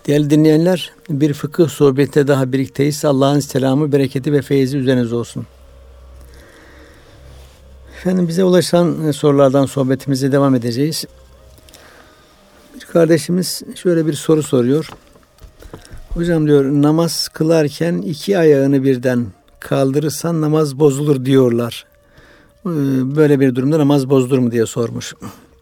Değerli dinleyenler, bir fıkıh sohbette daha birlikteyiz. Allah'ın selamı, bereketi ve feyzi üzerinize olsun. Efendim, bize ulaşan sorulardan sohbetimize devam edeceğiz. Bir kardeşimiz şöyle bir soru soruyor. Hocam diyor, namaz kılarken iki ayağını birden kaldırırsan namaz bozulur diyorlar. Böyle bir durumda namaz bozulur mu diye sormuş.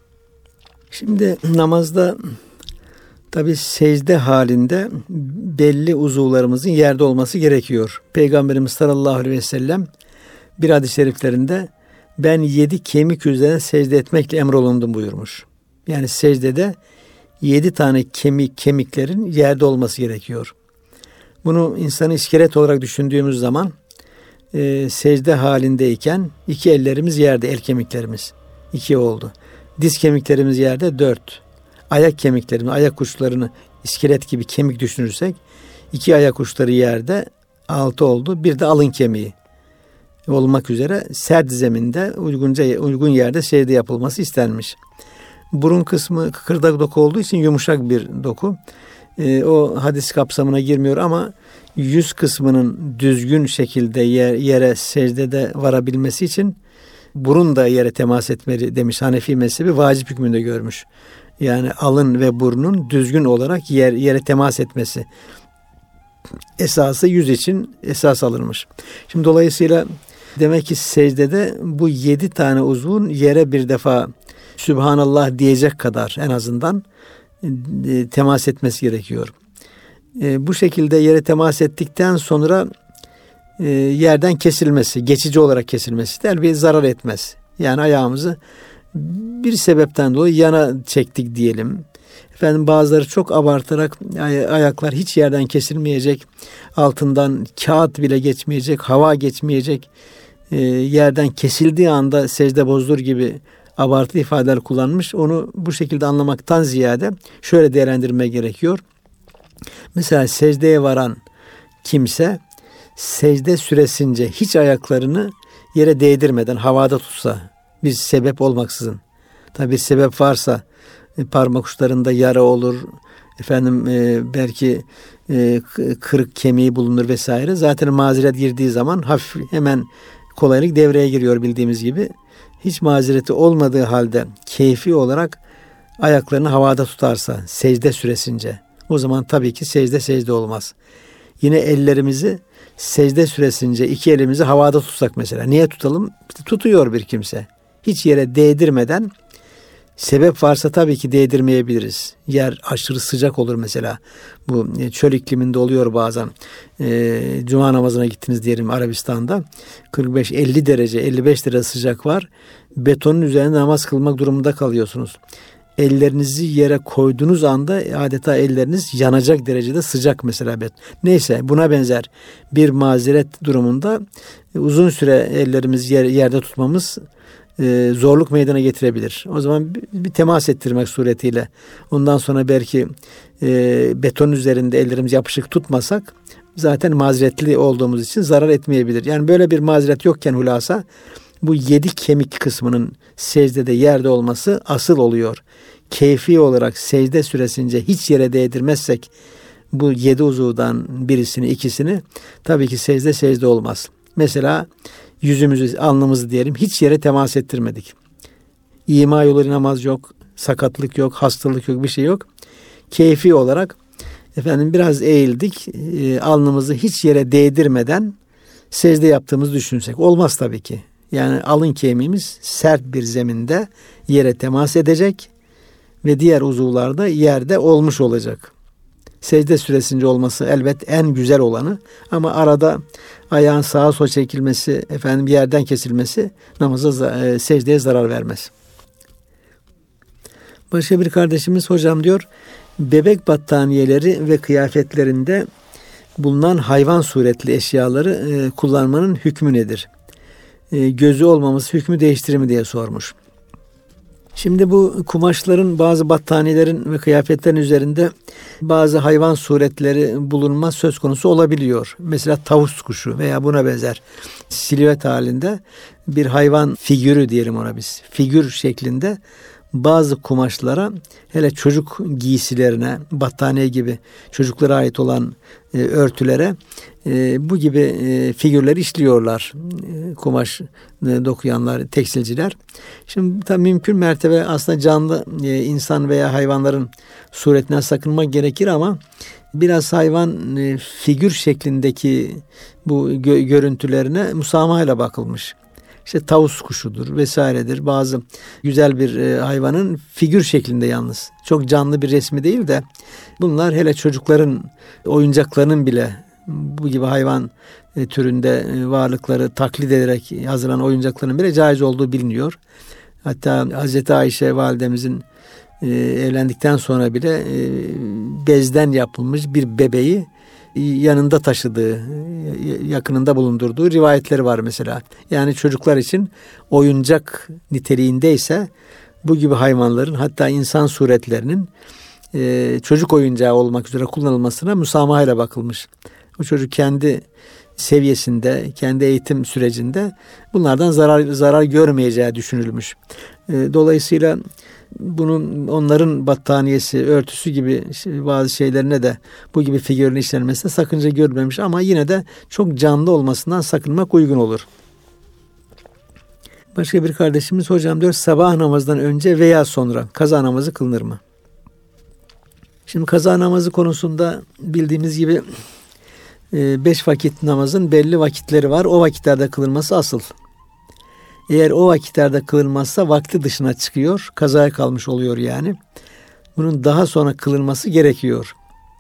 Şimdi namazda tabi secde halinde belli uzuvlarımızın yerde olması gerekiyor. Peygamberimiz sallallahu aleyhi ve sellem bir hadis-i şeriflerinde ben 7 kemik üzerine secde etmekle emrolundum buyurmuş. Yani secdede 7 tane kemiklerin yerde olması gerekiyor. Bunu insanı iskelet olarak düşündüğümüz zaman secde halindeyken 2 ellerimiz yerde, el kemiklerimiz 2 oldu. Diz kemiklerimiz yerde 4. Ayak kemiklerimiz, ayak uçlarını iskelet gibi kemik düşünürsek 2 ayak uçları yerde 6 oldu. Bir de alın kemiği olmak üzere sert zeminde uygun yerde secde yapılması istenmiş. Burun kısmı kıkırdak doku olduğu için yumuşak bir doku. O hadis kapsamına girmiyor ama yüz kısmının düzgün şekilde yere secdede varabilmesi için burun da yere temas etmeli demiş. Hanefi mezhebi vacip hükmünde görmüş. Yani alın ve burnun düzgün olarak yere temas etmesi esası yüz için esas alınmış. Şimdi dolayısıyla demek ki secdede bu 7 tane uzvun yere bir defa Sübhanallah diyecek kadar en azından temas etmesi gerekiyor. Bu şekilde yere temas ettikten sonra yerden kesilmesi, geçici olarak kesilmesi de elbette zarar etmez. Yani ayağımızı bir sebepten dolayı yana çektik diyelim. Efendim bazıları çok abartarak ayaklar hiç yerden kesilmeyecek, altından kağıt bile geçmeyecek, hava geçmeyecek, yerden kesildiği anda secde bozulur gibi abartı ifadeler kullanmış. Onu bu şekilde anlamaktan ziyade şöyle değerlendirme gerekiyor. Mesela secdeye varan kimse secde süresince hiç ayaklarını yere değdirmeden havada tutsa, bir sebep olmaksızın. Tabi bir sebep varsa parmak uçlarında yara olur, belki kırık kemiği bulunur vesaire. Zaten mazeret girdiği zaman hafif hemen kolaylık devreye giriyor bildiğimiz gibi. Hiç mazereti olmadığı halde keyfi olarak ayaklarını havada tutarsa secde süresince, o zaman tabii ki secde olmaz. Yine ellerimizi secde süresince 2 elimizi havada tutsak mesela. Niye tutalım? Tutuyor bir kimse. Hiç yere değdirmeden, sebep varsa tabii ki değdirmeyebiliriz. Yer aşırı sıcak olur mesela. Bu çöl ikliminde oluyor bazen. Cuma namazına gittiniz diyelim Arabistan'da. 45-50 derece, 55 derece sıcak var. Betonun üzerinde namaz kılmak durumunda kalıyorsunuz. Ellerinizi yere koyduğunuz anda adeta elleriniz yanacak derecede sıcak mesela. Neyse, buna benzer bir mazeret durumunda uzun süre ellerimizi yerde tutmamız zorluk meydana getirebilir. O zaman bir temas ettirmek suretiyle, ondan sonra belki beton üzerinde ellerimizi yapışık tutmasak zaten mazeretli olduğumuz için zarar etmeyebilir. Yani böyle bir mazeret yokken hulasa bu 7 kemik kısmının secdede yerde olması asıl oluyor. Keyfi olarak secde süresince hiç yere değdirmezsek bu 7 uzuvdan birisini, ikisini, tabii ki secde olmaz. Mesela yüzümüzü, alnımızı diyelim hiç yere temas ettirmedik. İma yolu namaz yok, sakatlık yok, hastalık yok, bir şey yok. Keyfi olarak biraz eğildik, alnımızı hiç yere değdirmeden secde yaptığımızı düşünsek olmaz tabii ki. Yani alın kemiğimiz sert bir zeminde yere temas edecek ve diğer uzuvlarda yerde olmuş olacak. Secde süresince olması elbet en güzel olanı, ama arada ayağın sağa sola çekilmesi, yerden kesilmesi secdeye zarar vermez. Başka bir kardeşimiz, hocam diyor, bebek battaniyeleri ve kıyafetlerinde bulunan hayvan suretli eşyaları kullanmanın hükmü nedir? Gözü olmaması hükmü değiştirir mi diye sormuş. Şimdi bu kumaşların, bazı battaniyelerin ve kıyafetlerin üzerinde bazı hayvan suretleri bulunma söz konusu olabiliyor. Mesela tavus kuşu veya buna benzer silüet halinde bir hayvan figürü diyelim ona biz. Figür şeklinde bazı kumaşlara, hele çocuk giysilerine, battaniye gibi çocuklara ait olan örtülere bu gibi figürleri işliyorlar. Kumaş dokuyanlar, tekstilciler. Şimdi tabii mümkün mertebe aslında canlı insan veya hayvanların suretinden sakınmak gerekir ama biraz hayvan figür şeklindeki bu görüntülerine müsamahayla bakılmış. İşte tavus kuşudur vesairedir. Bazı güzel bir hayvanın figür şeklinde yalnız. Çok canlı bir resmi değil de bunlar hele çocukların oyuncaklarının bile bu gibi hayvan türünde varlıkları taklit ederek hazırlanan oyuncakların bile caiz olduğu biliniyor. Hatta Hazreti Ayşe validemizin evlendikten sonra bile bezden yapılmış bir bebeği yanında taşıdığı, yakınında bulundurduğu rivayetleri var mesela. Yani çocuklar için oyuncak niteliğindeyse bu gibi hayvanların, hatta insan suretlerinin çocuk oyuncağı olmak üzere kullanılmasına müsamahayla bakılmış. O çocuk kendi seviyesinde, kendi eğitim sürecinde bunlardan zarar görmeyeceği düşünülmüş. Dolayısıyla bunun onların battaniyesi, örtüsü gibi bazı şeylerine de bu gibi figürün işlenmesine sakınca görmemiş ama yine de çok canlı olmasından sakınmak uygun olur. Başka bir kardeşimiz, hocam diyor, sabah namazından önce veya sonra kaza namazı kılınır mı? Şimdi kaza namazı konusunda bildiğimiz gibi 5 vakit namazın belli vakitleri var. O vakitlerde kılınması asıl. Eğer o vakitlerde kılınmazsa vakti dışına çıkıyor. Kazaya kalmış oluyor yani. Bunun daha sonra kılınması gerekiyor.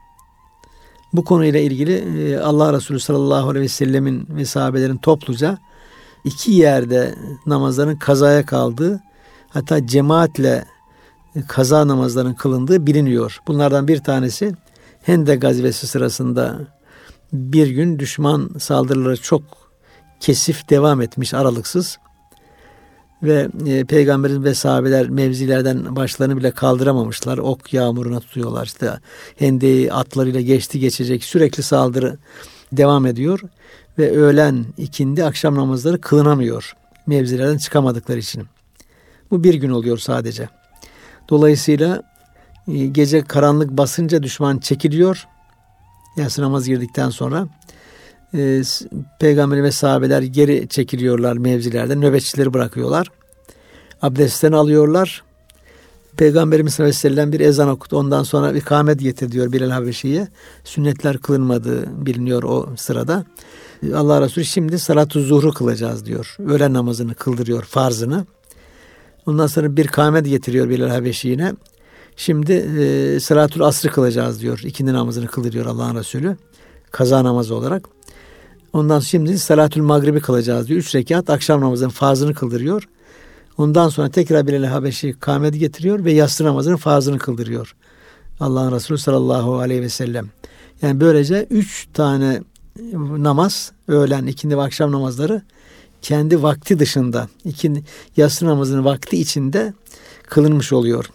Bu konuyla ilgili Allah Resulü sallallahu aleyhi ve sellemin ve sahabelerin topluca 2 yerde namazların kazaya kaldığı, hatta cemaatle kaza namazlarının kılındığı biliniyor. Bunlardan bir tanesi Hendek gazvesi sırasında bir gün düşman saldırıları çok kesif devam etmiş, aralıksız. Ve Peygamberimiz ve sahabeler mevzilerden başlarını bile kaldıramamışlar. Ok yağmuruna tutuyorlar. İşte Hendek'i atlarıyla geçecek sürekli saldırı devam ediyor. Ve öğlen, ikindi, akşam namazları kılınamıyor. Mevzilerden çıkamadıkları için. Bu bir gün oluyor sadece. Dolayısıyla gece karanlık basınca düşman çekiliyor. Yatsı namaz girdikten sonra Peygamber ve sahabeler geri çekiliyorlar mevzilerden. Nöbetçileri bırakıyorlar. Abdestlerini alıyorlar. Peygamberimiz sallallahu aleyhi ve sellem bir ezan okudu. Ondan sonra ikamet getir diyor Bilal Habeşi'ye. Sünnetler kılınmadığı biliniyor o sırada. Allah Resulü şimdi salat-ı zuhru kılacağız diyor. Öğlen namazını kıldırıyor, farzını. Ondan sonra bir ikamet getiriyor Bilal Habeşi'ne. Şimdi salatül asrı kılacağız diyor. İkindi namazını kıldırıyor Allah'ın Resulü. Kaza namazı olarak. Ondan şimdi salatül magribi kılacağız diyor. 3 rekat akşam namazının farzını kıldırıyor. Ondan sonra tekrar Bilal Habeşi kâmeti getiriyor ve yatsı namazının farzını kıldırıyor. Allah'ın Resulü sallallahu aleyhi ve sellem. Yani böylece 3 tane namaz, öğlen, ikindi ve akşam namazları kendi vakti dışında, yatsı namazının vakti içinde kılınmış oluyor.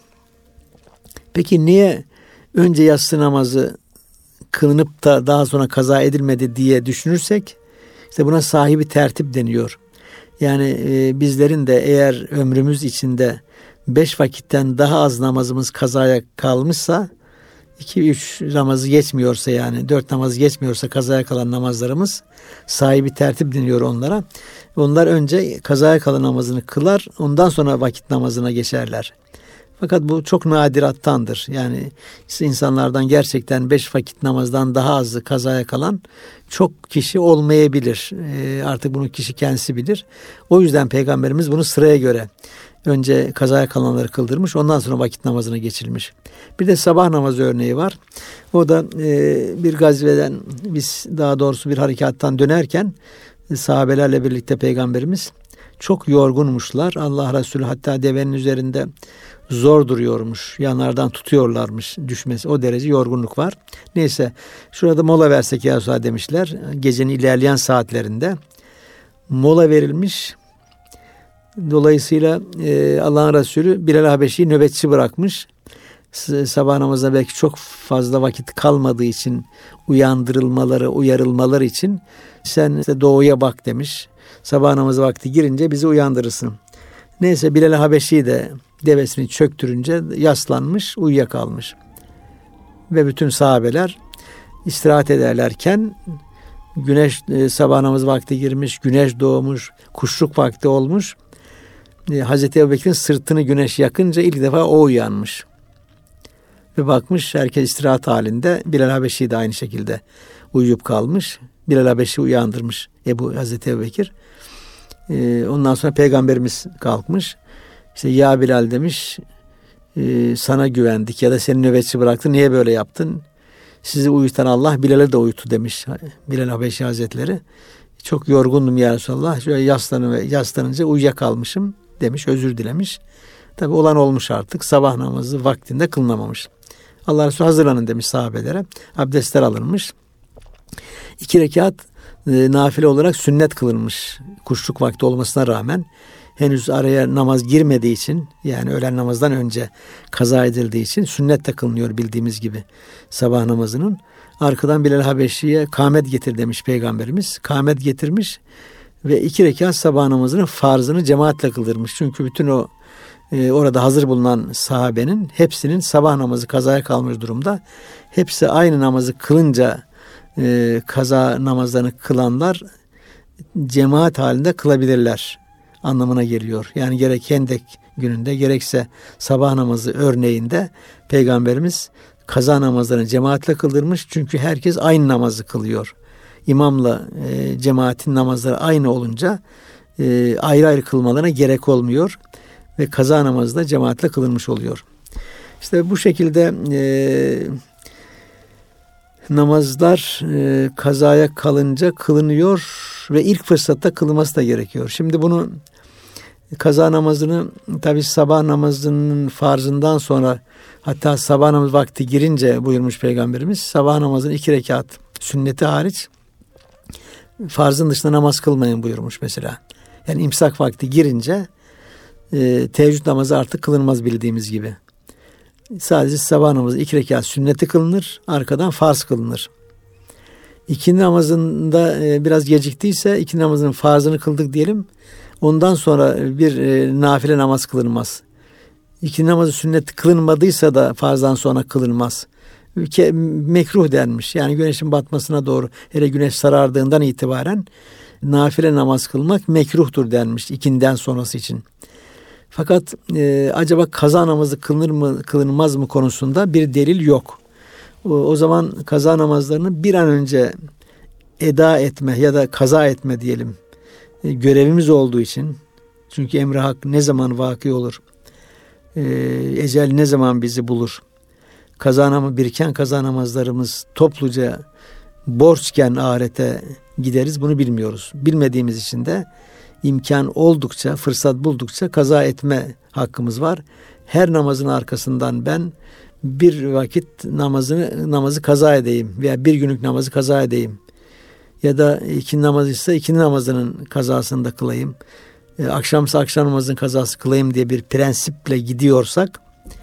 Peki niye önce yatsı namazı kılınıp da daha sonra kaza edilmedi diye düşünürsek, işte buna sahibi tertip deniyor. Yani bizlerin de eğer ömrümüz içinde 5 vakitten daha az namazımız kazaya kalmışsa, 2-3 namazı geçmiyorsa, yani 4 namazı geçmiyorsa kazaya kalan namazlarımız, sahibi tertip deniyor onlara. Onlar önce kazaya kalan namazını kılar, ondan sonra vakit namazına geçerler. Fakat bu çok nadirattandır. Yani insanlardan gerçekten 5 vakit namazdan daha azı kazaya kalan çok kişi olmayabilir. Artık bunu kişi kendisi bilir. O yüzden Peygamberimiz bunu sıraya göre önce kazaya kalanları kıldırmış, ondan sonra vakit namazına geçilmiş. Bir de sabah namazı örneği var. O da bir gazveden, biz daha doğrusu bir harekattan dönerken sahabelerle birlikte Peygamberimiz çok yorgunmuşlar. Allah Resulü hatta devenin üzerinde zor duruyormuş. Yanlardan tutuyorlarmış düşmesi. O derece yorgunluk var. Neyse, şurada mola versek ya Resulallah demişler. Gecenin ilerleyen saatlerinde mola verilmiş. Dolayısıyla Allah'ın Resulü Bilal Habeşi'yi nöbetçi bırakmış. Sabah namazına belki çok fazla vakit kalmadığı için uyarılmaları için sen işte doğuya bak demiş. Sabah namazı vakti girince bizi uyandırırsın. Neyse Bilal Habeşi de devesini çöktürünce yaslanmış, uyuyakalmış. Ve bütün sahabeler istirahat ederlerken güneş sabah namazı vakti girmiş, güneş doğmuş, kuşluk vakti olmuş. Hazreti Ebubekir'in sırtını güneş yakınca ilk defa o uyanmış. Ve bakmış herkes istirahat halinde. Bilal Habeşi de aynı şekilde uyuyup kalmış. Bilal Habeşi uyandırmış Hazreti Ebubekir. Ondan sonra Peygamberimiz kalkmış. İşte ya Bilal demiş, sana güvendik ya da seni nöbetçi bıraktı. Niye böyle yaptın? Sizi uyutan Allah Bilal'i de uyuttu demiş Bilal Habeşi Hazretleri. Çok yorgundum ya Resulallah. Şöyle yaslanınca uyuyakalmışım demiş. Özür dilemiş. Tabi olan olmuş artık. Sabah namazı vaktinde kılınamamış. Allah Resulü hazırlanın demiş sahabelere. Abdestler alınmış. 2 rekat nafile olarak sünnet kılınmış. Kuşluk vakti olmasına rağmen henüz araya namaz girmediği için, yani öğlen namazdan önce kaza edildiği için sünnet de kılınıyor bildiğimiz gibi sabah namazının. Arkadan Bilal Habeşi'ye kâmet getir demiş Peygamberimiz. Kâmet getirmiş ve 2 rekat sabah namazının farzını cemaatle kıldırmış. Çünkü bütün o orada hazır bulunan sahabenin hepsinin sabah namazı kazaya kalmış durumda. Hepsi aynı namazı kılınca kaza namazlarını kılanlar cemaat halinde kılabilirler anlamına geliyor. Yani gerek Hendek gününde gerekse sabah namazı örneğinde Peygamberimiz kaza namazlarını cemaatle kıldırmış. Çünkü herkes aynı namazı kılıyor. İmamla cemaatin namazları aynı olunca ayrı ayrı kılmalarına gerek olmuyor. Ve kaza namazı da cemaatle kılınmış oluyor. İşte bu şekilde namazlar kazaya kalınca kılınıyor ve ilk fırsatta kılınması da gerekiyor. Şimdi bunu kaza namazını tabi sabah namazının farzından sonra, hatta sabah namazı vakti girince buyurmuş Peygamberimiz, sabah namazının 2 rekat sünneti hariç farzın dışında namaz kılmayın buyurmuş mesela. Yani imsak vakti girince teheccüd namazı artık kılınmaz bildiğimiz gibi. Sadece sabah namazı 2 rekat sünneti kılınır, arkadan farz kılınır. İkindi namazında biraz geciktiyse ikindi namazının farzını kıldık diyelim. Ondan sonra bir nafile namaz kılınmaz. İkindi namazı sünnet kılınmadıysa da farzdan sonra kılınmaz. Mekruh denmiş. Yani güneşin batmasına doğru, hele güneş sarardığından itibaren nafile namaz kılmak mekruhtur denmiş ikinden sonrası için. Fakat acaba kaza namazı kılınır mı kılınmaz mı konusunda bir delil yok. O zaman kaza namazlarını bir an önce eda etme ya da kaza etme diyelim görevimiz olduğu için, çünkü emri hak ne zaman vaki olur, ecel ne zaman bizi bulur, biriken kaza namazlarımız topluca borçken ahirete gideriz, bunu bilmiyoruz. Bilmediğimiz için de imkan oldukça, fırsat buldukça kaza etme hakkımız var. Her namazın arkasından ben bir vakit namazı kaza edeyim veya bir günlük namazı kaza edeyim. Ya da ikindi namazıysa ikindi namazının kazasını da kılayım. Akşamsa akşam namazının kazası kılayım diye bir prensiple gidiyorsak,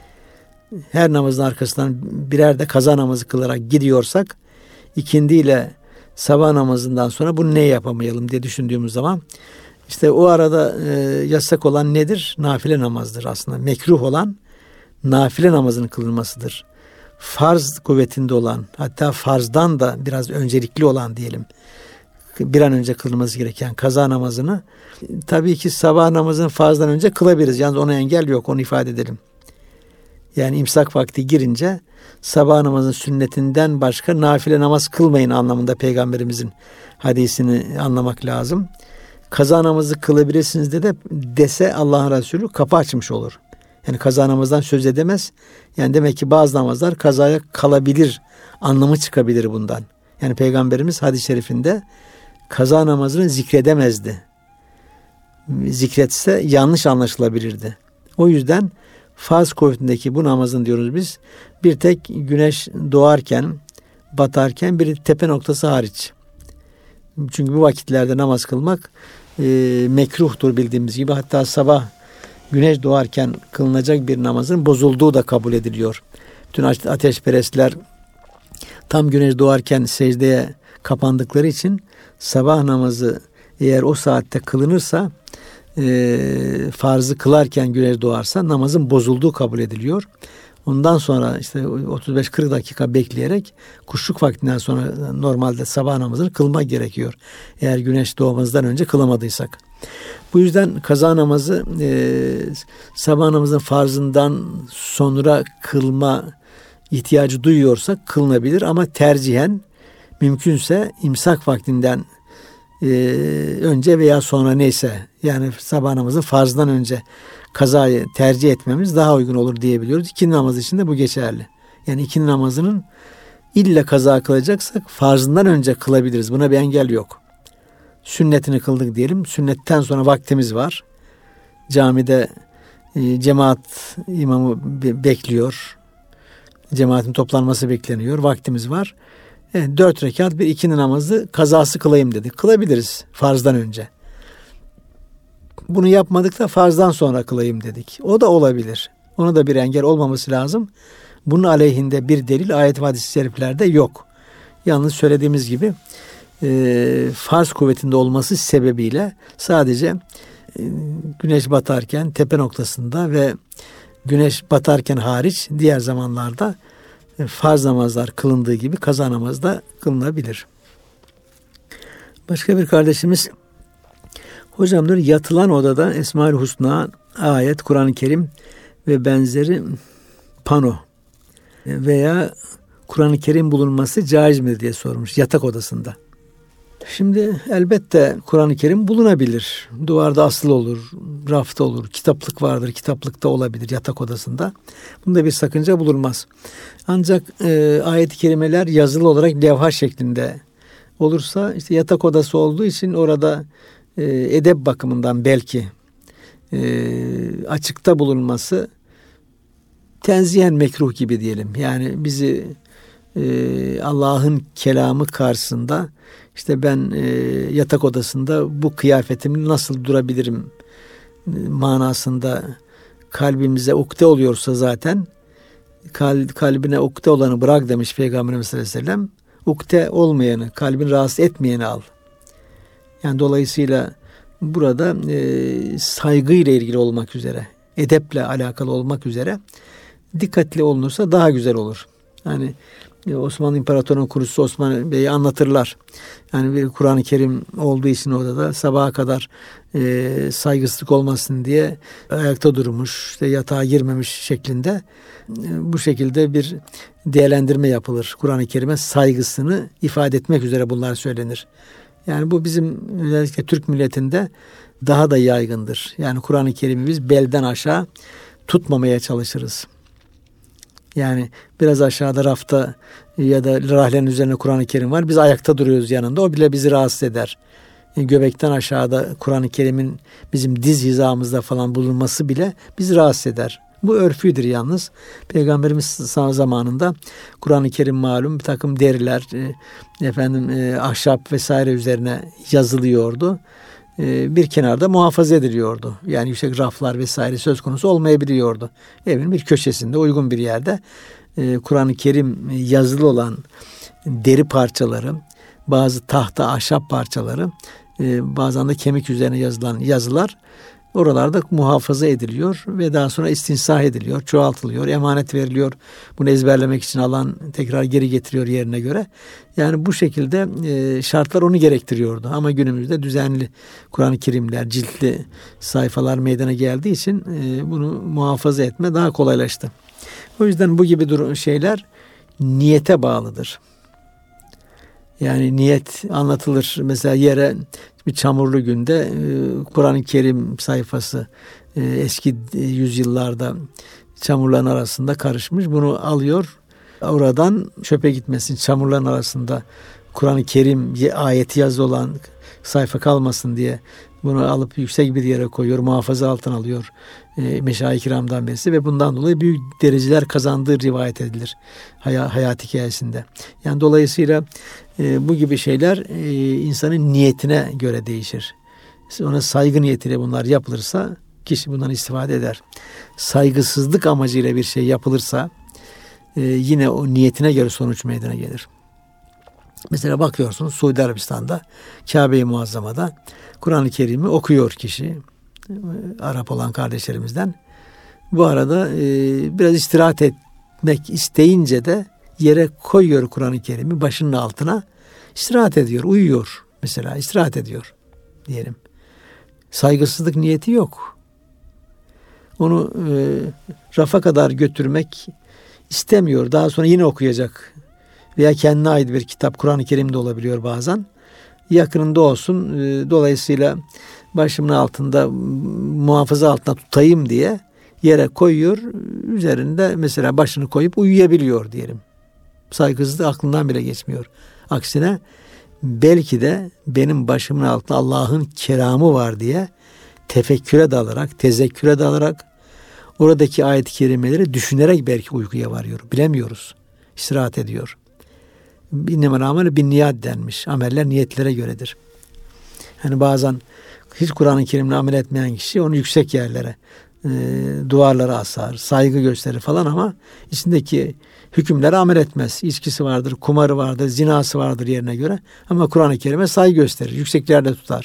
her namazın arkasından birer de kaza namazı kılarak gidiyorsak, ikindi ile sabah namazından sonra bunu ne yapamayalım diye düşündüğümüz zaman, işte o arada yasak olan nedir? Nafile namazdır aslında. Mekruh olan nafile namazının kılınmasıdır. Farz kuvvetinde olan, hatta farzdan da biraz öncelikli olan diyelim, bir an önce kılınması gereken kaza namazını tabii ki sabah namazının farzdan önce kılabiliriz. Yalnız ona engel yok, onu ifade edelim. Yani imsak vakti girince sabah namazının sünnetinden başka nafile namaz kılmayın anlamında Peygamberimizin hadisini anlamak lazım. Kaza namazı kılabilirsiniz dese Allah'ın Resulü kapı açmış olur. Yani kaza namazdan söz edemez. Yani demek ki bazı namazlar kazaya kalabilir anlamı çıkabilir bundan. Yani Peygamberimiz hadis-i şerifinde kaza namazını zikredemezdi. Zikretse yanlış anlaşılabilirdi. O yüzden farz kuvvetindeki bu namazın diyoruz biz, bir tek güneş doğarken, batarken bir tepe noktası hariç. Çünkü bu vakitlerde namaz kılmak mekruhtur bildiğimiz gibi. Hatta sabah güneş doğarken kılınacak bir namazın bozulduğu da kabul ediliyor. Bütün ateşperestler tam güneş doğarken secdeye kapandıkları için sabah namazı eğer o saatte kılınırsa farzı kılarken güneş doğarsa namazın bozulduğu kabul ediliyor. Ondan sonra işte 35-40 dakika bekleyerek kuşluk vaktinden sonra normalde sabah namazını kılmak gerekiyor. Eğer güneş doğmazdan önce kılamadıysak. Bu yüzden kaza namazı sabah namazının farzından sonra kılma ihtiyacı duyuyorsak kılınabilir ama tercihen mümkünse imsak vaktinden önce veya sonra neyse yani sabah namazı farzdan önce kazayı tercih etmemiz daha uygun olur diyebiliyoruz. İkindi namazı için de bu geçerli. Yani ikindi namazının illa kaza kılacaksak farzından önce kılabiliriz. Buna bir engel yok. Sünnetini kıldık diyelim. Sünnetten sonra vaktimiz var. Camide cemaat imamı bekliyor. Cemaatin toplanması bekleniyor. Vaktimiz var. 4 rekat bir ikindi namazı kazası kılayım dedi. Kılabiliriz farzdan önce. Bunu yapmadık da farzdan sonra kılayım dedik. O da olabilir. Ona da bir engel olmaması lazım. Bunun aleyhinde bir delil ayet ve hadis-i şeriflerde yok. Yalnız söylediğimiz gibi farz kuvvetinde olması sebebiyle sadece güneş batarken tepe noktasında ve güneş batarken hariç diğer zamanlarda farz namazlar kılındığı gibi kaza namazı da kılınabilir. Başka bir kardeşimiz, hocam diyor, yatılan odada Esma-ül Husna, ayet, Kur'an-ı Kerim ve benzeri pano veya Kur'an-ı Kerim bulunması caiz midir diye sormuş yatak odasında. Şimdi elbette Kur'an-ı Kerim bulunabilir. Duvarda asılı olur, rafta olur, kitaplık vardır, kitaplıkta olabilir yatak odasında. Bunda bir sakınca bulunmaz. Ancak ayet-i kerimeler yazılı olarak levha şeklinde olursa işte yatak odası olduğu için orada edep bakımından belki açıkta bulunması tenzihen mekruh gibi diyelim. Yani bizi Allah'ın kelamı karşısında işte ben yatak odasında bu kıyafetimle nasıl durabilirim manasında kalbimize ukde oluyorsa zaten kalbine ukde olanı bırak demiş Peygamberimiz sallallahu aleyhi ve sellem. Ukde olmayanı, kalbini rahatsız etmeyeni al. Yani dolayısıyla burada saygıyla ilgili olmak üzere, edeple alakalı olmak üzere dikkatli olunursa daha güzel olur. Yani Osmanlı İmparatorluğu'nun kurucusu Osman Bey'i anlatırlar. Yani bir Kur'an-ı Kerim olduğu için odada sabaha kadar saygısızlık olmasın diye ayakta durmuş, işte yatağa girmemiş şeklinde bu şekilde bir değerlendirme yapılır. Kur'an-ı Kerim'e saygısını ifade etmek üzere bunlar söylenir. Yani bu bizim özellikle Türk milletinde daha da yaygındır. Yani Kur'an-ı Kerim'i biz belden aşağı tutmamaya çalışırız. Yani biraz aşağıda rafta ya da rahlenin üzerine Kur'an-ı Kerim var. Biz ayakta duruyoruz yanında. O bile bizi rahatsız eder. Göbekten aşağıda Kur'an-ı Kerim'in bizim diz hizamızda falan bulunması bile bizi rahatsız eder. Bu örfüdür yalnız. Peygamberimiz zamanında Kur'an-ı Kerim malum bir takım deriler, ahşap vesaire üzerine yazılıyordu. Bir kenarda muhafaza ediliyordu. Yani yüksek raflar vesaire söz konusu olmayabiliyordu. Evin bir köşesinde uygun bir yerde Kur'an-ı Kerim yazılı olan deri parçaları, bazı tahta, ahşap parçaları, bazen de kemik üzerine yazılan yazılar oralarda muhafaza ediliyor ve daha sonra istinsah ediliyor, çoğaltılıyor, emanet veriliyor. Bunu ezberlemek için alan tekrar geri getiriyor yerine göre. Yani bu şekilde şartlar onu gerektiriyordu. Ama günümüzde düzenli Kur'an-ı Kerimler, ciltli sayfalar meydana geldiği için bunu muhafaza etme daha kolaylaştı. O yüzden bu gibi şeyler niyete bağlıdır. Yani niyet anlatılır. Mesela yere bir çamurlu günde Kur'an-ı Kerim sayfası eski yüzyıllarda çamurların arasında karışmış. Bunu alıyor. Oradan çöpe gitmesin. Çamurların arasında Kur'an-ı Kerim ayeti yazı olan sayfa kalmasın diye bunu alıp yüksek bir yere koyuyor. Muhafaza altına alıyor. Meşayi kiramdan birisi ve bundan dolayı büyük dereceler kazandığı rivayet edilir hayat hikayesinde. Yani dolayısıyla bu gibi şeyler insanın niyetine göre değişir. Ona saygı niyetiyle bunlar yapılırsa kişi bundan istifade eder. Saygısızlık amacıyla bir şey yapılırsa yine o niyetine göre sonuç meydana gelir. Mesela bakıyorsunuz Suudi Arabistan'da Kabe-i Muazzama'da Kur'an-ı Kerim'i okuyor kişi. Arap olan kardeşlerimizden. Bu arada biraz istirahat etmek isteyince de yere koyuyor Kur'an-ı Kerim'i başının altına. İstirahat ediyor, uyuyor mesela, istirahat ediyor diyelim. Saygısızlık niyeti yok. Onu rafa kadar götürmek istemiyor. Daha sonra yine okuyacak. Veya kendine ait bir kitap, Kur'an-ı Kerim'de olabiliyor bazen. Yakınında olsun. Dolayısıyla başımın altında, muhafaza altında tutayım diye yere koyuyor. Üzerinde mesela başını koyup uyuyabiliyor diyelim. Saygısızlık aklından bile geçmiyor. Aksine belki de benim başımın altında Allah'ın kelamı var diye tefekküre dalarak, tezekküre dalarak oradaki ayet-i kerimeleri düşünerek belki uykuya varıyor. Bilemiyoruz. İstirahat ediyor. İnnemel amel bin niyat denmiş. Ameller niyetlere göredir. Hani bazen hiç Kur'an-ı Kerim'le amel etmeyen kişi onu yüksek yerlere, duvarlara asar, saygı gösterir falan ama içindeki hükümlere amel etmez. İçkisi vardır, kumarı vardır, zinası vardır yerine göre. Ama Kur'an-ı Kerim'e saygı gösterir, yüksek yerde tutar.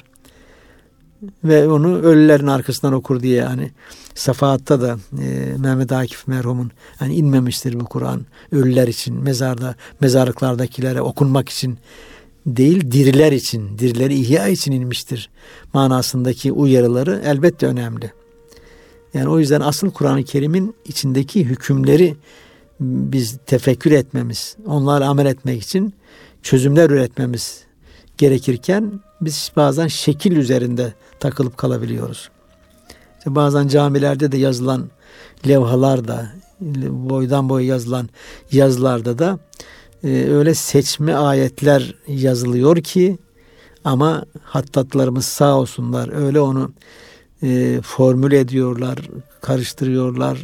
Ve onu ölülerin arkasından okur diye hani Safahat'ta da Mehmet Akif merhumun hani inmemiştir bu Kur'an ölüler için, mezarlıklardakilere okunmak için değil, diriler için, dirileri ihya için inmiştir manasındaki uyarıları elbette önemli. Yani o yüzden asıl Kur'an-ı Kerim'in içindeki hükümleri biz tefekkür etmemiz, onlarla amel etmek için çözümler üretmemiz gerekirken biz bazen şekil üzerinde takılıp kalabiliyoruz. İşte bazen camilerde de yazılan levhalar da, boydan boya yazılan yazılarda da öyle seçme ayetler yazılıyor ki ama hattatlarımız sağ olsunlar öyle onu formüle ediyorlar, karıştırıyorlar,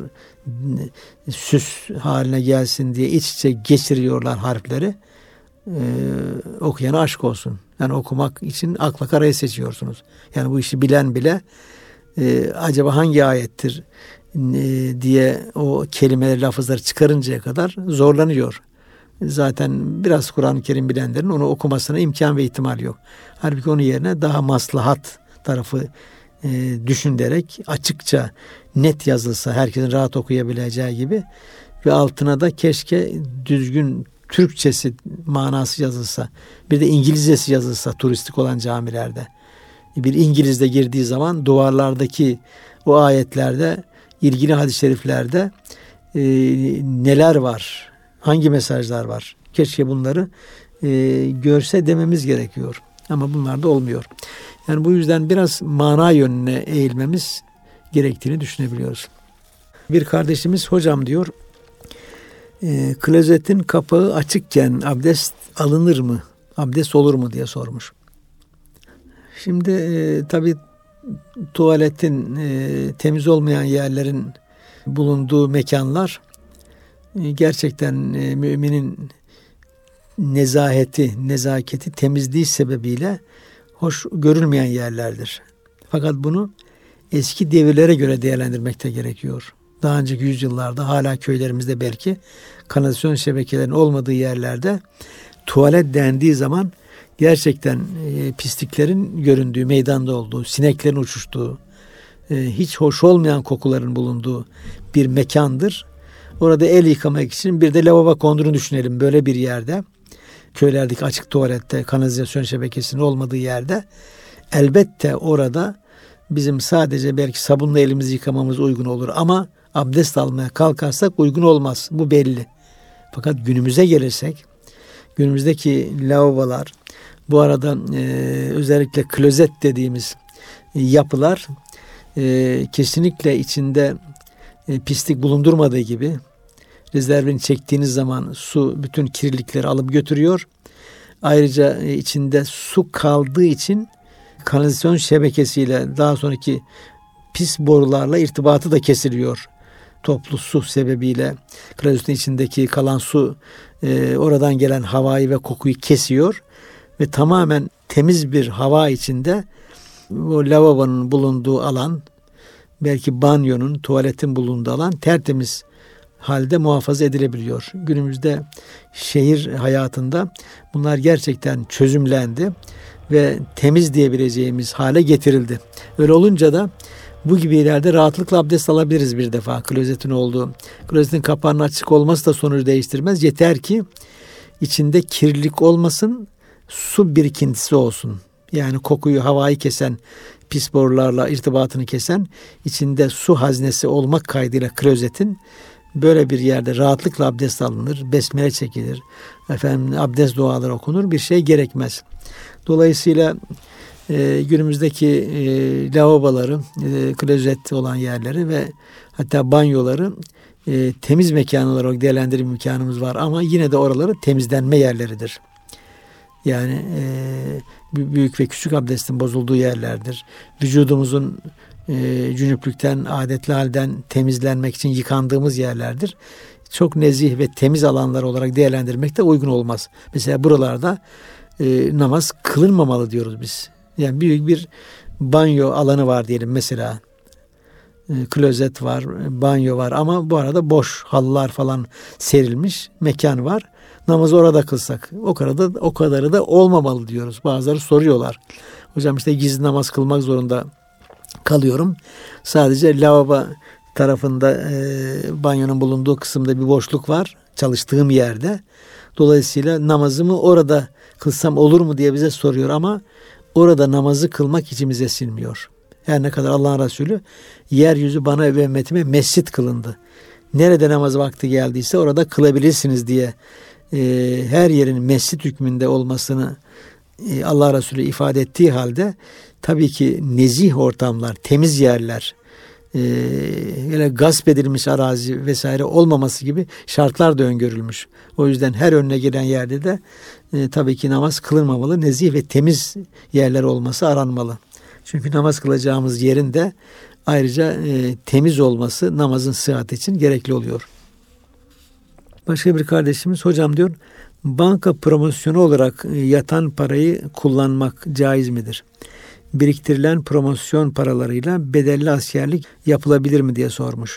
süs haline gelsin diye iç içe geçiriyorlar harfleri. Okuyana aşk olsun. Yani okumak için akla karayı seçiyorsunuz. Yani bu işi bilen bile acaba hangi ayettir diye o kelimeleri, lafızları çıkarıncaya kadar zorlanıyor. Zaten biraz Kur'an-ı Kerim bilenlerin onu okumasına imkan ve ihtimal yok. Halbuki onun yerine daha maslahat tarafı düşünerek açıkça net yazılsa herkesin rahat okuyabileceği gibi ve altına da keşke düzgün Türkçesi manası yazılsa, bir de İngilizcesi yazılsa turistik olan camilerde. Bir İngiliz de girdiği zaman duvarlardaki o ayetlerde, ilgili hadis-i şeriflerde neler var, hangi mesajlar var? Keşke bunları görse dememiz gerekiyor. Ama bunlar da olmuyor. Yani bu yüzden biraz mana yönüne eğilmemiz gerektiğini düşünebiliyoruz. Bir kardeşimiz hocam diyor, klozetin kapağı açıkken abdest alınır mı? Abdest olur mu diye sormuş. Şimdi tabii tuvaletin temiz olmayan yerlerin bulunduğu mekanlar gerçekten müminin nezaketi, temizliği sebebiyle hoş görülmeyen yerlerdir. Fakat bunu eski devirlere göre değerlendirmek de gerekiyor. Daha önceki yüzyıllarda hala köylerimizde belki kanalizasyon şebekelerinin olmadığı yerlerde tuvalet dendiği zaman gerçekten pisliklerin göründüğü, meydanda olduğu, sineklerin uçuştuğu, hiç hoş olmayan kokuların bulunduğu bir mekandır. Orada el yıkamak için bir de lavabo konduğunu düşünelim böyle bir yerde. Köylerdeki açık tuvalette, kanalizasyon şebekesinin olmadığı yerde elbette orada bizim sadece belki sabunla elimizi yıkamamız uygun olur ama abdest almaya kalkarsak uygun olmaz. Bu belli. Fakat günümüze gelirsek günümüzdeki lavabolar bu arada özellikle klozet dediğimiz yapılar kesinlikle içinde pislik bulundurmadığı gibi rezervini çektiğiniz zaman su bütün kirlilikleri alıp götürüyor. Ayrıca içinde su kaldığı için kanalizasyon şebekesiyle daha sonraki pis borularla irtibatı da kesiliyor. Toplu su sebebiyle klozetin içindeki kalan su oradan gelen havayı ve kokuyu kesiyor ve tamamen temiz bir hava içinde o lavabonun bulunduğu alan, belki banyonun, tuvaletin bulunduğu alan tertemiz halde muhafaza edilebiliyor. Günümüzde şehir hayatında bunlar gerçekten çözümlendi ve temiz diyebileceğimiz hale getirildi. Öyle olunca da Bu gibi yerlerde rahatlıkla abdest alabiliriz bir defa, klozetin olduğu. Klozetin kapağının açık olması da sonucu değiştirmez. Yeter ki içinde kirlilik olmasın, su birikintisi olsun. Yani kokuyu, havayı kesen, pis borularla irtibatını kesen, içinde su haznesi olmak kaydıyla klozetin, böyle bir yerde rahatlıkla abdest alınır, besmele çekilir, abdest duaları okunur, bir şey gerekmez. Dolayısıyla günümüzdeki lavaboları, klozet olan yerleri ve hatta banyoları temiz mekan olarak değerlendirme imkanımız var, ama yine de oraları temizlenme yerleridir. Yani büyük ve küçük abdestin bozulduğu yerlerdir. Vücudumuzun cünüplükten, adetli halden temizlenmek için yıkandığımız yerlerdir. Çok nezih ve temiz alanlar olarak değerlendirmek de uygun olmaz. Mesela buralarda namaz kılınmamalı diyoruz biz. Yani büyük bir banyo alanı var diyelim mesela. Klozet var, banyo var, ama bu arada boş halılar falan serilmiş mekan var. Namazı orada kılsak o kadarı da olmamalı diyoruz. Bazıları soruyorlar. Hocam işte gizli namaz kılmak zorunda kalıyorum. Sadece lavabo tarafında banyonun bulunduğu kısımda bir boşluk var çalıştığım yerde. Dolayısıyla namazımı orada kılsam olur mu diye bize soruyor, ama orada namazı kılmak içimize sinmiyor. Her ne kadar Allah'ın Resulü yeryüzü bana ve ümmetime mescit kılındı, nerede namaz vakti geldiyse orada kılabilirsiniz diye her yerin mescit hükmünde olmasını Allah Resulü ifade ettiği halde, tabii ki nezih ortamlar, temiz yerler, öyle gasp edilmiş arazi vesaire olmaması gibi şartlar da öngörülmüş. O yüzden her önüne gelen yerde de tabii ki namaz kılınmamalı, nezih ve temiz yerler olması aranmalı. Çünkü namaz kılacağımız yerin de ayrıca temiz olması namazın sıhhati için gerekli oluyor. Başka bir kardeşimiz, hocam diyor, banka promosyonu olarak yatan parayı kullanmak caiz midir? Biriktirilen promosyon paralarıyla bedelli askerlik yapılabilir mi diye sormuş.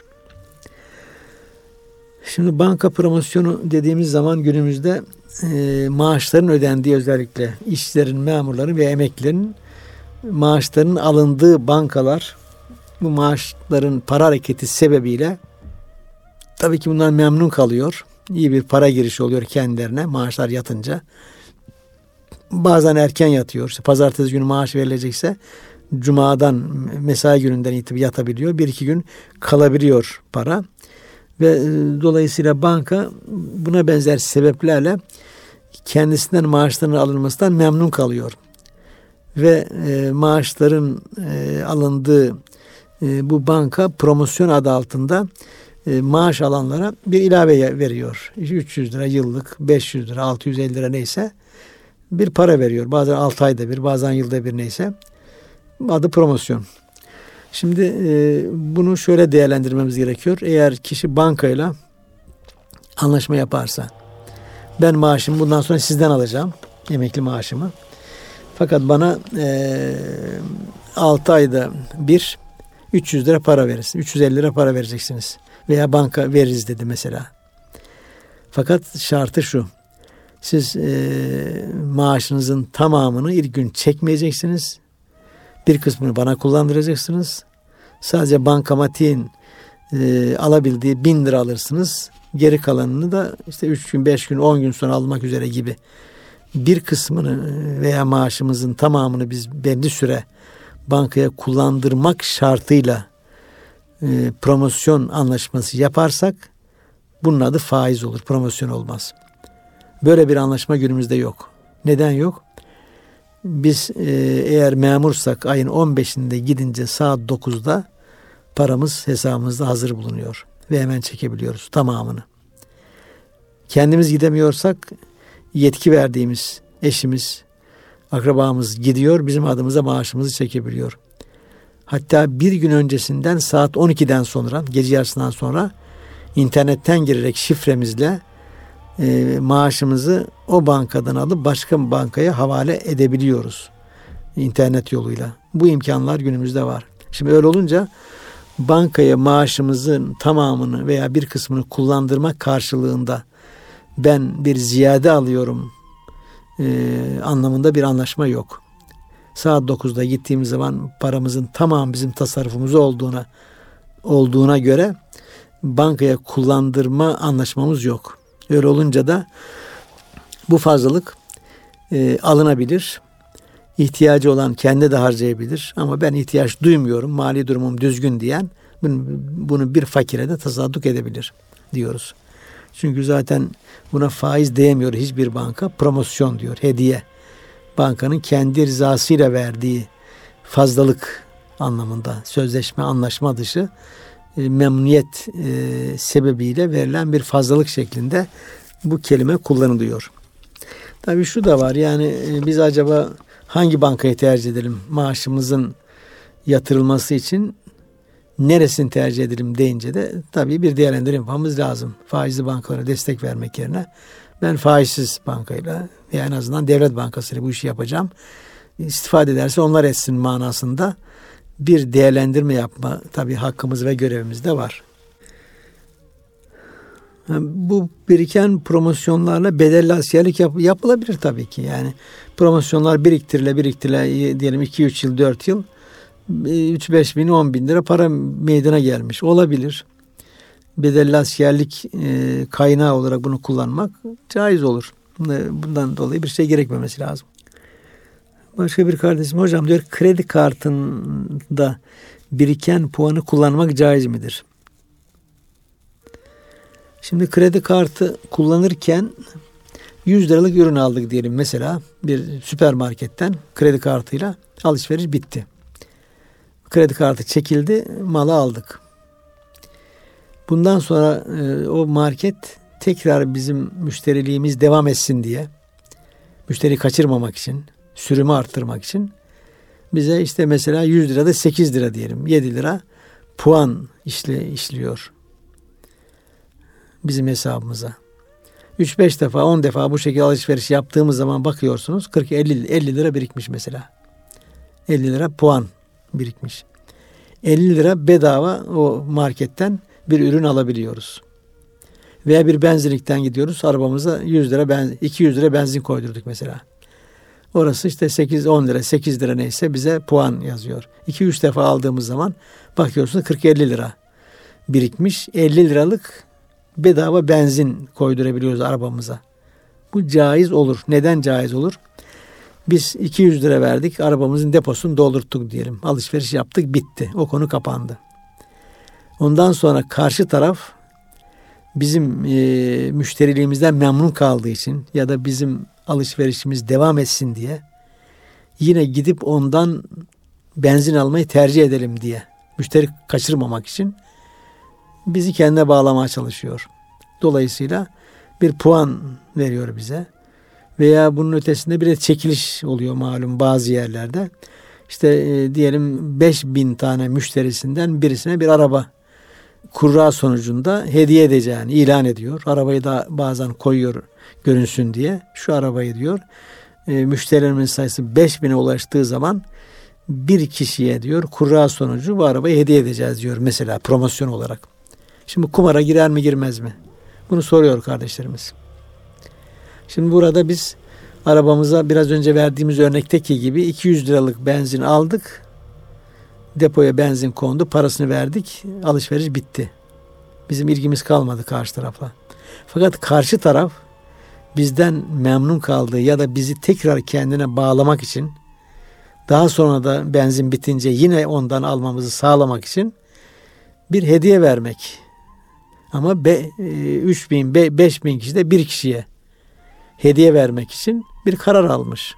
Şimdi banka promosyonu dediğimiz zaman günümüzde maaşların ödendiği, özellikle işçilerin, memurların ve emeklilerin maaşlarının alındığı bankalar, bu maaşların para hareketi sebebiyle tabii ki bunlar memnun kalıyor. İyi bir para girişi oluyor kendilerine maaşlar yatınca. Bazen erken yatıyor. İşte pazartesi günü maaş verilecekse cumadan, mesai gününden itibaren yatabiliyor. Bir iki gün kalabiliyor para. Ve dolayısıyla banka buna benzer sebeplerle kendisinden maaşlarının alınmasından memnun kalıyor. Ve maaşların alındığı bu banka promosyon adı altında maaş alanlara bir ilave veriyor. 300 lira yıllık, 500 lira, 650 lira neyse bir para veriyor. Bazen 6 ayda bir, bazen yılda bir neyse. Adı promosyon. Şimdi bunu şöyle değerlendirmemiz gerekiyor. Eğer kişi bankayla anlaşma yaparsa, ben maaşımı bundan sonra sizden alacağım, emekli maaşımı. Fakat bana 6 ayda bir 300 lira para verirsin. 350 lira para vereceksiniz. Veya banka veririz dedi mesela. Fakat şartı şu. Siz maaşınızın tamamını ilk gün çekmeyeceksiniz. Bir kısmını bana kullandıracaksınız. Sadece bankamatiğin alabildiği 1000 lira alırsınız. Geri kalanını da işte 3 gün, 5 gün, 10 gün sonra almak üzere gibi. Bir kısmını veya maaşımızın tamamını biz belli süre bankaya kullandırmak şartıyla promosyon anlaşması yaparsak bunun adı faiz olur, promosyon olmaz. Böyle bir anlaşma günümüzde yok. Neden yok? Biz eğer memursak ayın 15'inde gidince saat 9'da paramız hesabımızda hazır bulunuyor ve hemen çekebiliyoruz tamamını. Kendimiz gidemiyorsak yetki verdiğimiz eşimiz, akrabamız gidiyor, bizim adımıza maaşımızı çekebiliyor. Hatta bir gün öncesinden saat 12'den sonra, gece yarısından sonra internetten girerek şifremizle maaşımızı o bankadan alıp başka bir bankaya havale edebiliyoruz. İnternet yoluyla. Bu imkanlar günümüzde var. Şimdi öyle olunca bankaya maaşımızın tamamını veya bir kısmını kullandırmak karşılığında ben bir ziyade alıyorum anlamında bir anlaşma yok. saat 9'da gittiğimiz zaman paramızın tamam bizim tasarrufumuz olduğuna göre bankaya kullandırma anlaşmamız yok. Öyle olunca da bu fazlalık alınabilir. İhtiyacı olan kendi de harcayabilir. Ama ben ihtiyaç duymuyorum, mali durumum düzgün diyen bunu bir fakire de tasadduk edebilir diyoruz. Çünkü zaten buna faiz diyemiyor hiçbir banka. Promosyon diyor, hediye. Bankanın kendi rızasıyla verdiği fazlalık anlamında sözleşme, anlaşma dışı memnuniyet sebebiyle verilen bir fazlalık şeklinde bu kelime kullanılıyor. Tabii şu da var, yani biz acaba hangi bankayı tercih edelim? Maaşımızın yatırılması için neresini tercih edelim deyince de tabii bir değerlendirme yapmamız lazım. Faizli bankalara destek vermek yerine ben faizsiz bankayla veya en azından devlet bankasıyla bu işi yapacağım. İstifade ederse onlar etsin manasında bir değerlendirme yapma tabii hakkımız ve görevimiz de var. Bu biriken promosyonlarla bedelli askerlik yapılabilir tabii ki. Yani promosyonlar biriktiriyle diyelim 2-3 yıl, 4 yıl 3-5 bin, 10 bin lira para meydana gelmiş. Olabilir. Bedelli askerlik kaynağı olarak bunu kullanmak caiz olur. Bundan dolayı bir şey gerekmemesi lazım. Başka bir kardeşim, hocam diyor, kredi kartında biriken puanı kullanmak caiz midir? Şimdi kredi kartı kullanırken 100 liralık ürün aldık diyelim mesela bir süpermarketten, kredi kartıyla alışveriş bitti. Kredi kartı çekildi, malı aldık. Bundan sonra o market tekrar bizim müşteriliğimiz devam etsin diye, müşteri kaçırmamak için, sürümü arttırmak için bize işte mesela 100 lirada 8 lira diyelim, 7 lira puan işliyor bizim hesabımıza. 3-5 defa, 10 defa bu şekilde alışveriş yaptığımız zaman bakıyorsunuz 40-50 lira birikmiş mesela. 50 lira puan birikmiş. 50 lira bedava o marketten bir ürün alabiliyoruz. Veya bir benzinlikten gidiyoruz, arabamıza 200 lira benzin koydurduk mesela. Orası işte 8-10 lira, 8 lira neyse bize puan yazıyor. 2-3 defa aldığımız zaman bakıyorsunuz 40-50 lira birikmiş. 50 liralık bedava benzin koydurabiliyoruz arabamıza. Bu caiz olur. Neden caiz olur? Biz 200 lira verdik, arabamızın deposunu doldurttuk diyelim. Alışveriş yaptık, bitti. O konu kapandı. Ondan sonra karşı taraf bizim müşteriliğimizden memnun kaldığı için ya da bizim alışverişimiz devam etsin diye yine gidip ondan benzin almayı tercih edelim diye, müşteri kaçırmamak için bizi kendine bağlamaya çalışıyor. Dolayısıyla bir puan veriyor bize. Veya bunun ötesinde bir de çekiliş oluyor malum bazı yerlerde. İşte diyelim 5000 tane müşterisinden birisine bir araba kurra sonucunda hediye edeceğini ilan ediyor. Arabayı da bazen koyuyor görünsün diye. Şu arabayı diyor müşterilerin sayısı 5000'e ulaştığı zaman bir kişiye diyor kurra sonucu bu arabayı hediye edeceğiz diyor mesela promosyon olarak. Şimdi kumara girer mi girmez mi? Bunu soruyor kardeşlerimiz. Şimdi burada biz arabamıza biraz önce verdiğimiz örnekteki gibi 200 liralık benzin aldık. Depoya benzin kondu, parasını verdik, alışveriş bitti. Bizim ilgimiz kalmadı karşı tarafla. Fakat karşı taraf bizden memnun kaldığı ya da bizi tekrar kendine bağlamak için, daha sonra da benzin bitince yine ondan almamızı sağlamak için bir hediye vermek. Ama 3000, 5000 kişi de bir kişiye hediye vermek için bir karar almış.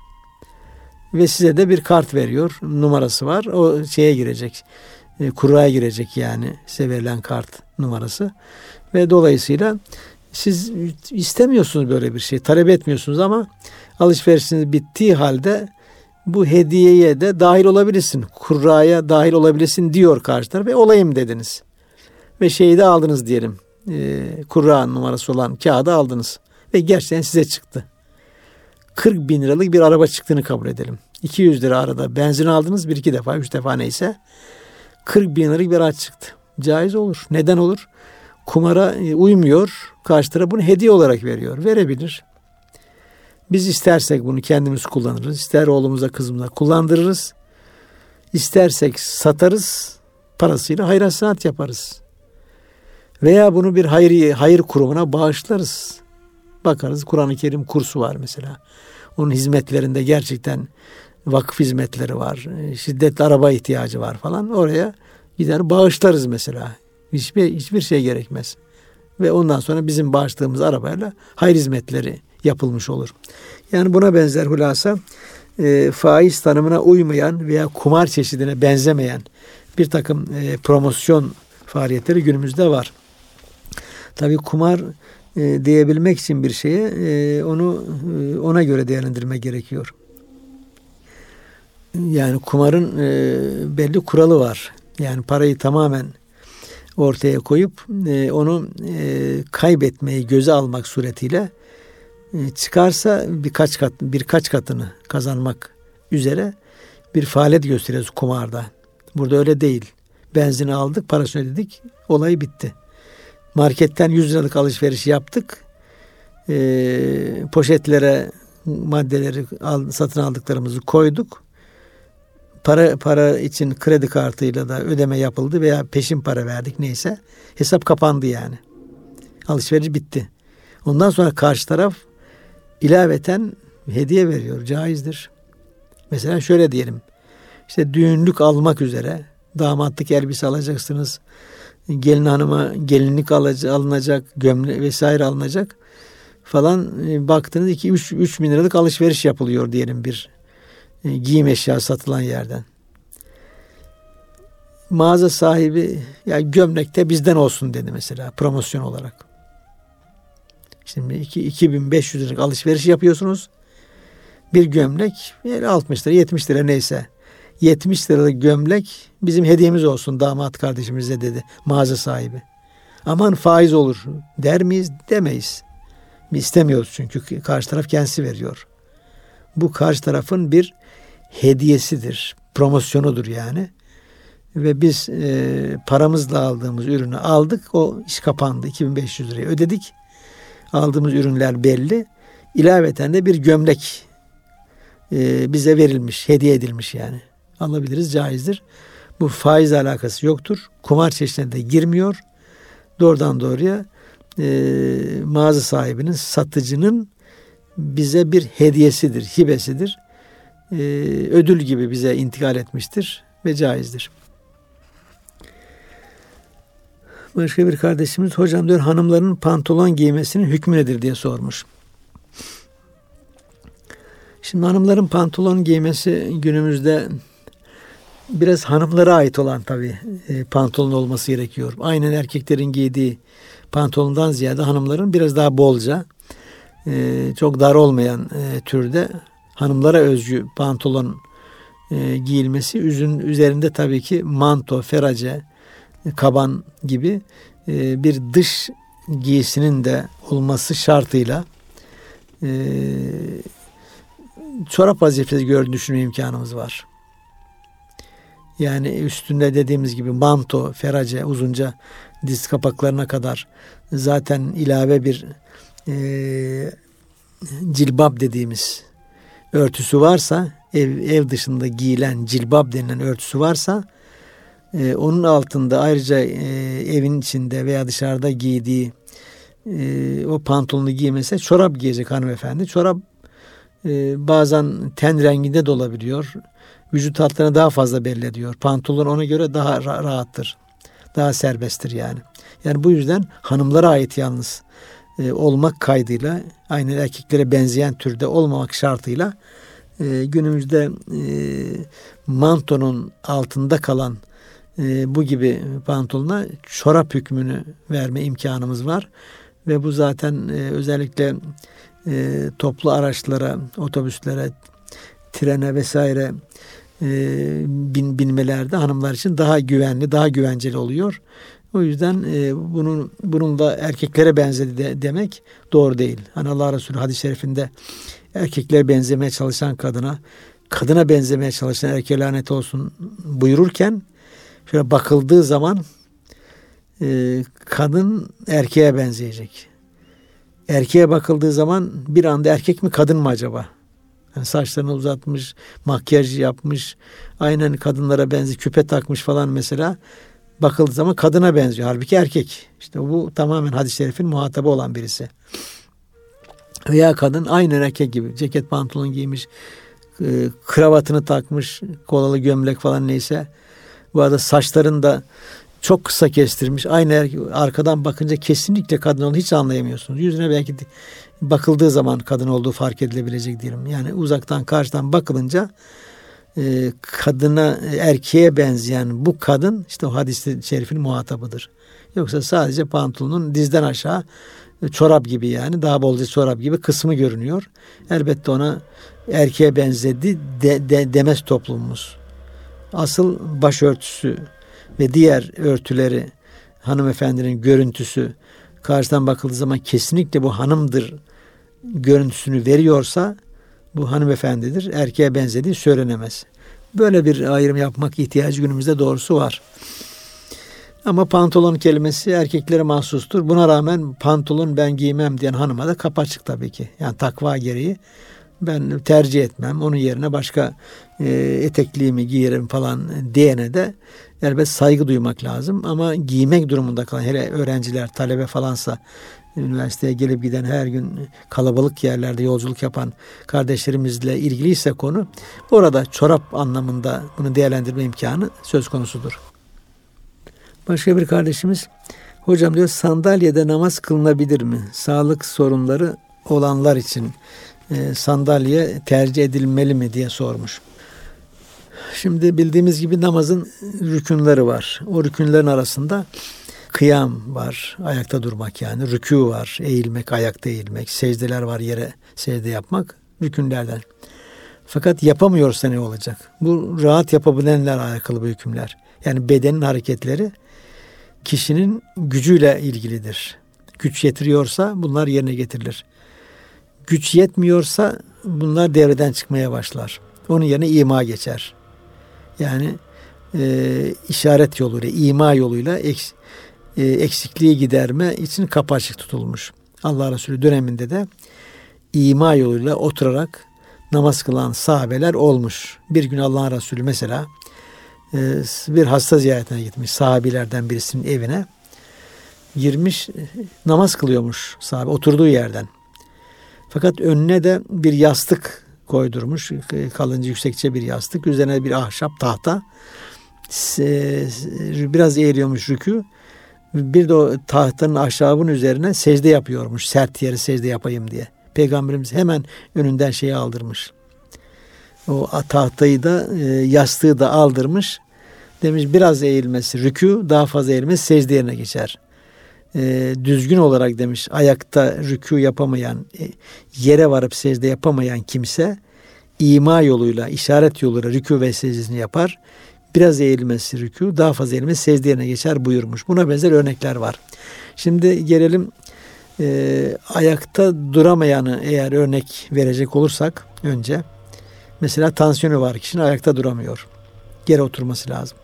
Ve size de bir kart veriyor. Numarası var. O şeye girecek. Kurraya girecek yani size verilen kart numarası. Ve dolayısıyla siz istemiyorsunuz böyle bir şey. Talep etmiyorsunuz ama alışverişiniz bittiği halde bu hediyeye de dahil olabilirsin. Kurraya dahil olabilirsin diyor karşı taraf ve olayım dediniz. Ve şeyi de aldınız diyelim. Kurra numarası olan kağıdı aldınız. Ve gerçekten size çıktı. 40 bin liralık bir araba çıktığını kabul edelim. 200 lira arada benzin aldınız 1-2 defa 3 defa neyse. 40 bin liralık bir araç çıktı. Caiz olur. Neden olur? Kumara uymuyor. Karşı taraf bunu hediye olarak veriyor. Verebilir. Biz istersek bunu kendimiz kullanırız. İster oğlumuza kızımıza kullandırırız. İstersek satarız. Parasıyla hayır hasenat yaparız. Veya bunu bir hayır kurumuna bağışlarız. Bakarız, Kur'an-ı Kerim kursu var mesela. Onun hizmetlerinde gerçekten vakıf hizmetleri var. Şiddetli araba ihtiyacı var falan. Oraya gider bağışlarız mesela. Hiçbir şey gerekmez. Ve ondan sonra bizim bağışladığımız arabayla hayır hizmetleri yapılmış olur. Yani buna benzer hulasa faiz tanımına uymayan veya kumar çeşidine benzemeyen bir takım promosyon faaliyetleri günümüzde var. Tabii kumar diyebilmek için bir şeye onu ona göre değerlendirme gerekiyor. Yani kumarın belli kuralı var. Yani parayı tamamen ortaya koyup onu kaybetmeyi göze almak suretiyle çıkarsa birkaç katını kazanmak üzere bir faaliyet gösteriyoruz kumarda. Burada öyle değil. Benzini aldık, parasını ödedik, olay bitti. Marketten 100 liralık alışveriş yaptık. Poşetlere maddeleri satın aldıklarımızı koyduk. Para için kredi kartıyla da ödeme yapıldı veya peşin para verdik neyse. Hesap kapandı yani. Alışveriş bitti. Ondan sonra karşı taraf ilaveten hediye veriyor. Caizdir. Mesela şöyle diyelim. İşte düğünlük almak üzere damatlık elbise alacaksınız. Gelin hanıma gelinlik alınacak, gömlek vesaire alınacak falan. Baktınız 2-3 bin liralık alışveriş yapılıyor diyelim bir giyim eşyası satılan yerden. Mağaza sahibi ya gömlek de bizden olsun dedi mesela promosyon olarak. Şimdi 2500 liralık alışveriş yapıyorsunuz. Bir gömlek 60 lira 70 lira neyse. 70 liralık gömlek bizim hediyemiz olsun damat kardeşimize dedi mağaza sahibi. Aman faiz olur der miyiz? Demeyiz. Biz istemiyoruz çünkü karşı taraf kendisi veriyor. Bu karşı tarafın bir hediyesidir. Promosyonudur yani. Ve biz paramızla aldığımız ürünü aldık. O iş kapandı. 2500 liraya ödedik. Aldığımız ürünler belli. İlaveten de bir gömlek bize verilmiş, hediye edilmiş yani. Alabiliriz, caizdir. Bu faizle alakası yoktur. Kumar çeşidine de girmiyor. Doğrudan doğruya mağaza sahibinin, satıcının bize bir hediyesidir, hibesidir. Ödül gibi bize intikal etmiştir ve caizdir. Başka bir kardeşimiz, hocam diyor hanımların pantolon giymesinin hükmü nedir diye sormuş. Şimdi hanımların pantolon giymesi günümüzde biraz hanımlara ait olan tabii pantolon olması gerekiyor. Aynen erkeklerin giydiği pantolondan ziyade hanımların biraz daha bolca, çok dar olmayan türde hanımlara özgü pantolon giyilmesi, üzerinde tabii ki manto, ferace, kaban gibi bir dış giysinin de olması şartıyla çorap vazifesi gördüğünü düşünme imkanımız var. Yani üstünde dediğimiz gibi manto, ferace, uzunca diz kapaklarına kadar zaten ilave bir cilbab dediğimiz örtüsü varsa, ev dışında giyilen cilbab denilen örtüsü varsa, onun altında ayrıca evin içinde veya dışarıda giydiği o pantolonu giymese çorap giyecek hanımefendi. Çorap bazen ten renginde de olabiliyor. Vücut hatlarını daha fazla belli ediyor. Pantolon ona göre daha rahattır. Daha serbesttir yani. Yani bu yüzden hanımlara ait yalnız olmak kaydıyla, aynen erkeklere benzeyen türde olmamak şartıyla günümüzde mantonun altında kalan bu gibi pantolona çorap hükmünü verme imkanımız var. Ve bu zaten özellikle toplu araçlara, otobüslere, trene vesaire binmelerde hanımlar için daha güvenli, daha güvenceli oluyor. O yüzden bunun da erkeklere benzedi demek doğru değil. Hani Allah Resulü hadis-i şerifinde erkeklere benzemeye çalışan kadına benzemeye çalışan erkeğe lanet olsun buyururken şöyle bakıldığı zaman kadın erkeğe benzeyecek. Erkeğe bakıldığı zaman bir anda erkek mi kadın mı acaba? Yani saçlarını uzatmış, makyaj yapmış, aynen kadınlara benziyor, küpe takmış falan mesela. Bakıldığı zaman kadına benziyor. Halbuki erkek. İşte bu tamamen hadis-i şerifin muhatabı olan birisi. Veya kadın aynı erkek gibi ceket pantolon giymiş, kravatını takmış, kolalı gömlek falan neyse. Bu arada saçlarını da çok kısa kestirmiş. Aynı arkadan bakınca kesinlikle kadın olduğunu hiç anlayamıyorsunuz. Yüzüne belki bakıldığı zaman kadın olduğu fark edilebilecek diyelim. Yani uzaktan karşıdan bakılınca kadına, erkeğe benzeyen bu kadın işte o hadis-i şerifin muhatabıdır. Yoksa sadece pantolonun dizden aşağı çorap gibi, yani daha bolca çorap gibi kısmı görünüyor. Elbette ona erkeğe benzedi demez toplumumuz. Asıl başörtüsü ve diğer örtüleri, hanımefendinin görüntüsü karşıdan bakıldığı zaman kesinlikle bu hanımdır görüntüsünü veriyorsa bu hanımefendidir. Erkeğe benzediği söylenemez. Böyle bir ayrım yapmak ihtiyacı günümüzde doğrusu var. Ama pantolon kelimesi erkeklere mahsustur. Buna rağmen pantolon ben giymem diyen hanıma da kapı açık tabii ki. Yani takva gereği ben tercih etmem. Onun yerine başka etekliğimi giyerim falan diyene de elbette saygı duymak lazım. Ama giymek durumunda kalan, hele öğrenciler, talebe falansa, üniversiteye gelip giden, her gün kalabalık yerlerde yolculuk yapan kardeşlerimizle ilgiliyse konu, orada çorap anlamında bunu değerlendirme imkanı söz konusudur. Başka bir kardeşimiz, hocam diyor, sandalyede namaz kılınabilir mi? Sağlık sorunları olanlar için sandalye tercih edilmeli mi diye sormuş. Şimdi bildiğimiz gibi namazın rükünleri var. O rükünlerin arasında kıyam var, ayakta durmak yani. Rükû var, eğilmek, ayakta eğilmek. Secdeler var, yere secde yapmak rükünlerden. Fakat yapamıyorsa ne olacak? Bu rahat yapabilenlerle alakalı bu hükümler. Yani bedenin hareketleri kişinin gücüyle ilgilidir. Güç yetiriyorsa bunlar yerine getirilir. Güç yetmiyorsa bunlar devreden çıkmaya başlar. Onun yerine ima geçer. Yani işaret yoluyla, ima yoluyla eksikliği giderme için kapı açık tutulmuş. Allah Resulü döneminde de ima yoluyla oturarak namaz kılan sahabeler olmuş. Bir gün Allah Resulü mesela bir hasta ziyaretine gitmiş, sahabilerden birisinin evine girmiş, namaz kılıyormuş sahabe oturduğu yerden. Fakat önüne de bir yastık koydurmuş, kalınca yüksekçe bir yastık, üzerine bir ahşap tahta, biraz eğiliyormuş rükû, bir de o tahtanın ahşabının üzerine secde yapıyormuş, sert yere secde yapayım diye. Peygamberimiz hemen önünden şeyi aldırmış. O tahtayı da yastığı da aldırmış. Demiş biraz eğilmesi rükû, daha fazla eğilmesi secde yerine geçer. Düzgün olarak demiş ayakta rükû yapamayan, yere varıp secde yapamayan kimse ima yoluyla, işaret yoluyla rükû ve secdesini yapar. Biraz eğilmesi rükû, daha fazla eğilmesi secde yerine geçer buyurmuş. Buna benzer örnekler var. Şimdi gelelim ayakta duramayanı eğer örnek verecek olursak önce. Mesela tansiyonu var kişinin, ayakta duramıyor. Yere oturması lazım.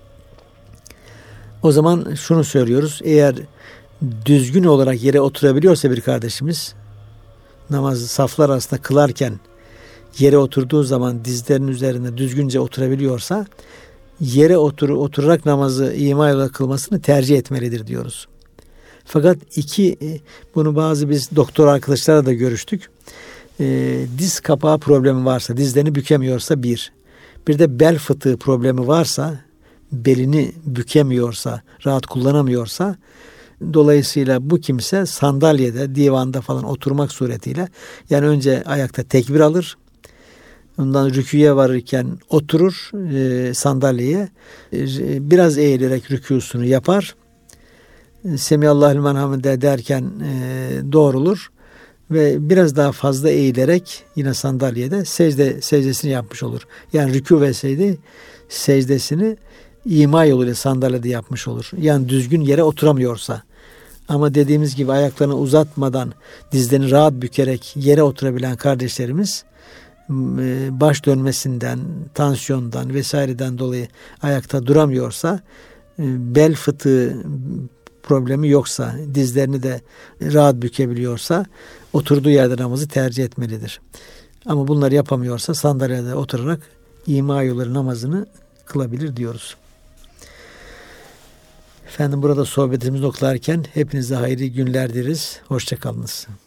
O zaman şunu söylüyoruz. Eğer düzgün olarak yere oturabiliyorsa bir kardeşimiz, namazı saflar arasında kılarken yere oturduğu zaman dizlerinin üzerinde düzgünce oturabiliyorsa yere oturarak namazı ima ile kılmasını tercih etmelidir diyoruz. Fakat bunu bazı biz doktor arkadaşlarla da görüştük. Diz kapağı problemi varsa, dizlerini bükemiyorsa bir de bel fıtığı problemi varsa, belini bükemiyorsa, rahat kullanamıyorsa, dolayısıyla bu kimse sandalyede, divanda falan oturmak suretiyle, yani önce ayakta tekbir alır, ondan rüküye varırken oturur sandalyeye, biraz eğilerek rükûsunu yapar, Semiyallahu limen hamide derken doğrulur ve biraz daha fazla eğilerek yine sandalyede secdesini yapmış olur. Yani rükû ve secdesini ima yoluyla sandalyede yapmış olur. Yani düzgün yere oturamıyorsa. Ama dediğimiz gibi ayaklarını uzatmadan, dizlerini rahat bükerek yere oturabilen kardeşlerimiz baş dönmesinden, tansiyondan vesaireden dolayı ayakta duramıyorsa, bel fıtığı problemi yoksa, dizlerini de rahat bükebiliyorsa oturduğu yerde namazı tercih etmelidir. Ama bunları yapamıyorsa sandalyede oturarak ima yolları namazını kılabilir diyoruz. Efendim burada sohbetimizi noktalarken hepinize hayırlı günler dileriz. Hoşça kalınız.